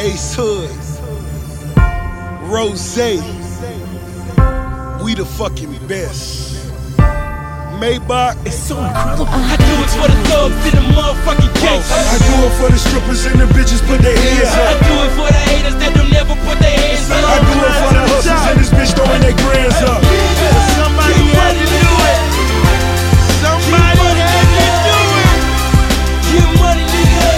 Ace Hood, Rose, we the fucking best. Maybach, it's so incredible. I do it for the thugs in the motherfucking case. I do it for the strippers and the bitches put their hands I up. do it for the haters that don't never put their hands up. I do it for the hustlers and this bitch throwing their grands up. Somebody had to do it. Somebody had to do it. Get money, nigga.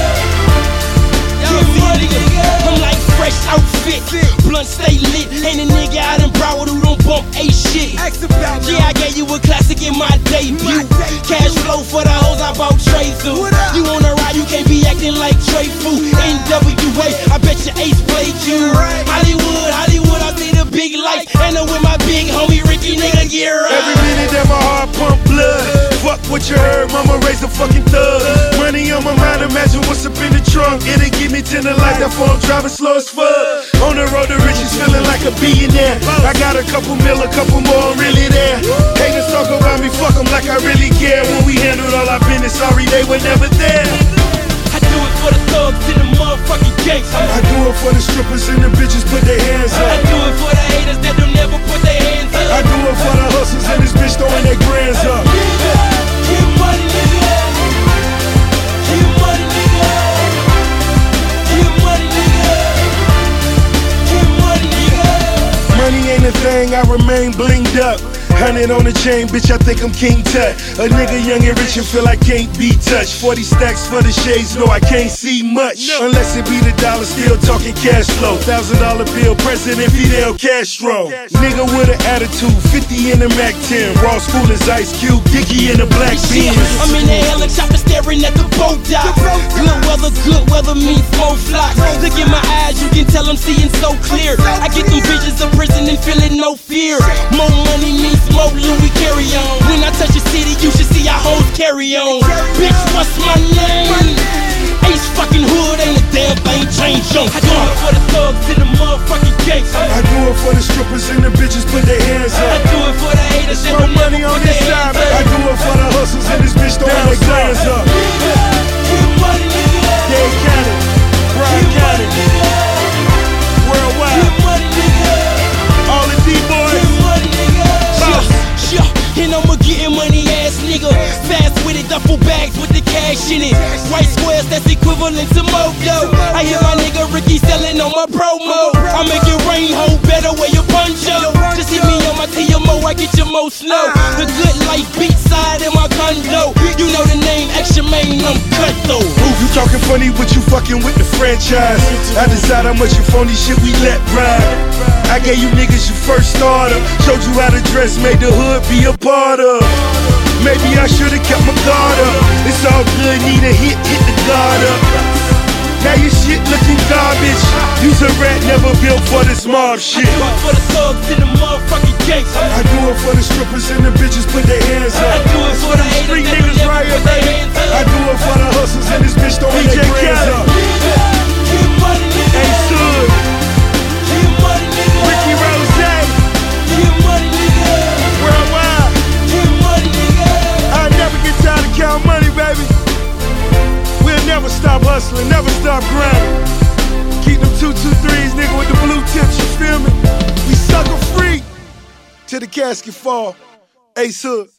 Get money, nigga. I'm like fresh outfit, blunt stay lit. Ain't a nigga out in Broward who don't bump a shit. Yeah, I gave you a classic in my debut. Cash flow for the hoes I bought Trey through. You wanna ride, you can't be acting like Trey Fu. NWA, I bet your Ace played you. Hollywood, I see the big lights. And I'm with my big homie Ricky, nigga, get right. Every minute that my heart pump blood. Fuck what you heard, mama raise a fucking thug. Money on my mind, imagine what's up in the trunk. It'll give me 10 to like that phone, driving slow as fuck. On the road to riches, feeling like a billionaire. I got a couple mil, a couple more, I'm really there. Haters talk about me, fuck them like I really care. When we handled all our business, sorry they were never there. I do it for the thugs in the motherfucking case. I do it for the strippers and the bitches put their hands I up. do it for the haters that don't never put their hands up. I do it for the hustlers and this bitch throwing their grands up. Get money, nigga. Get money, nigga. Get money, nigga. Get money, nigga. Money ain't a thing, I remain blinged up. 100 on the chain, bitch, I think I'm King Tut. A nigga young and rich and feel I can't be touched. 40 stacks for the shades, no, I can't see much. Unless it be the dollar, still talking cash flow. $1,000 bill, President Fidel Castro. Nigga with an attitude, 50 in the Mac 10. Raw school is Ice Cube, Dickie in the black beans. I'm in the helicopter staring at the boat dock. Good weather means more flocks. Look in my eyes, you can tell I'm seeing so clear. I get them visions of prison and feeling no fear. More money means more Louis carry on. When I touch a city, you should see our hoes carry on. Bitch, what's my name? Ace fucking Hood, ain't a damn thing changed on. I do it for the thugs in the motherfucking case. I do it for the strippers and the bitches put their hands I up. do it for the haters that Throw don't never money on put this their side, hands I up. do it for the hustlers and this bitch throwing their grands up. Get money, nigga. Dade County, Bryan Get County, money, nigga. worldwide. Get money, nigga. All the D-boys. Get money, nigga. And I'ma getting money ass nigga. Fast with it, duffel bags with the cash in it. White squares, that's equivalent to Modo. I hear my nigga Ricky selling on my promo. I make it rain, hold better where your poncho. Just hit me on my TMO, I get your most snow. The good life beat side in my condo. You know the name, extra main, I'm cutthroat. You talking funny, but you fucking with the franchise. I decide how much you phony shit we let ride. I gave you niggas your first starter. Showed you how to dress, made the hood be a part of. Maybe I should've kept my guard up. It's all good, need a hit the guard up. Now your shit looking garbage. You's a rat, never built for this mob shit. I do it for the thugs in the motherfucking case. I do it for the strippers and the bitches put their hands I up. do it for the haters Street that don't niggas never right here, put their baby. hands up. I do it for the hustlers and this bitch throwing their grands up. Get money, nigga. Ace Hood, Get money, nigga. Ricky Rose, Get money, nigga. worldwide. Get money, nigga. I never get tired of counting money, baby. We'll never stop hustling, never stop grinding. Keep them 223s, nigga, with the blue tips, you feel me? We sucker free till the casket fall. Ace Hood.